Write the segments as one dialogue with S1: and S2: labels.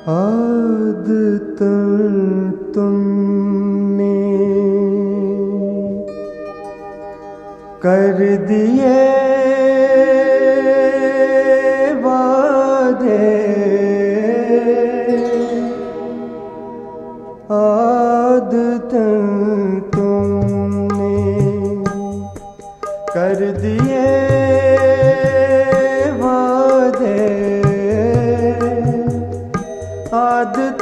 S1: आदत तुमने कर दिए वादे, आदत तुमने कर दिए वादे, आदत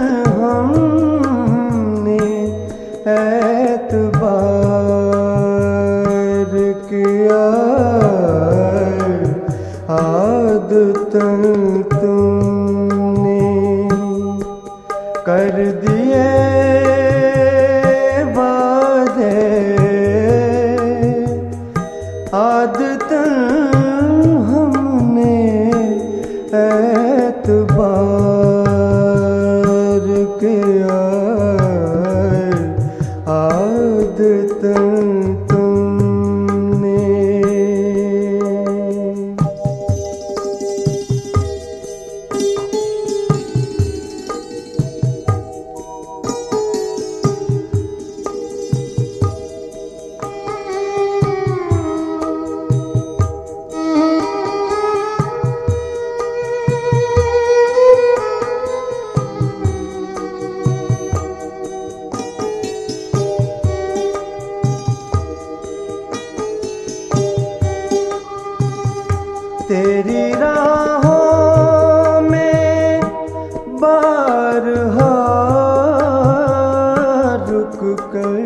S1: हमने एतबार किया, आदत तुमने कर दिए वादे, आदत हमने एतबार किया, आदत तुमने। तेरी राहों में बारहा रुक कर,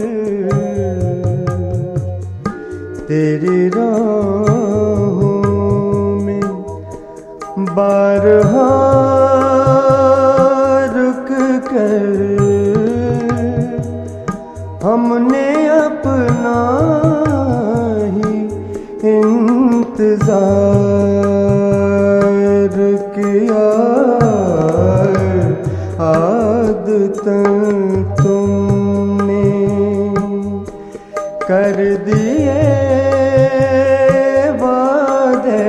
S1: तेरी राहों में बारहा रुक कर, हमने अपना ही इंतजार किया, आदत तुमने कर दिए वादे,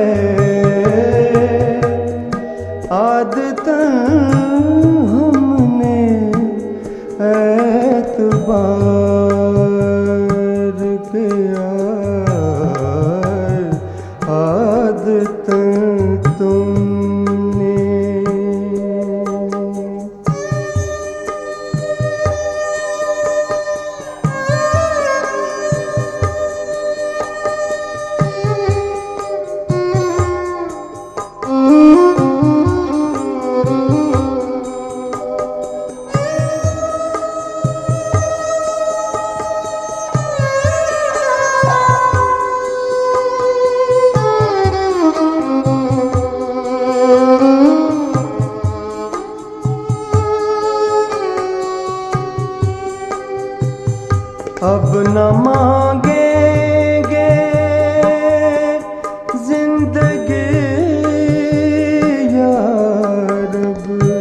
S1: आदत हमने एतबार किया, आदत तुमने। अब न मांगेंगे जिंदगी या रब,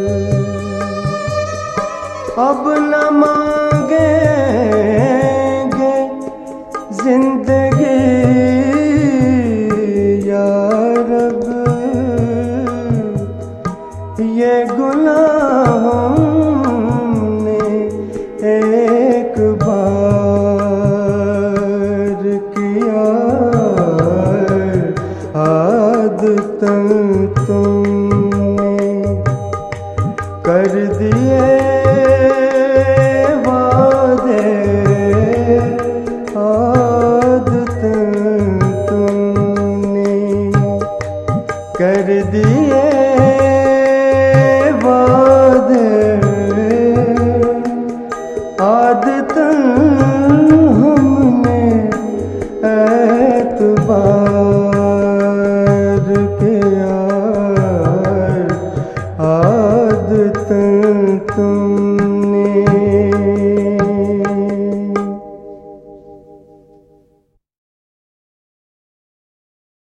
S1: अब न मांगेंगे जिंदगी या रब, ये गुनाहों ने एक बार किया, आदत तुमने कर दिए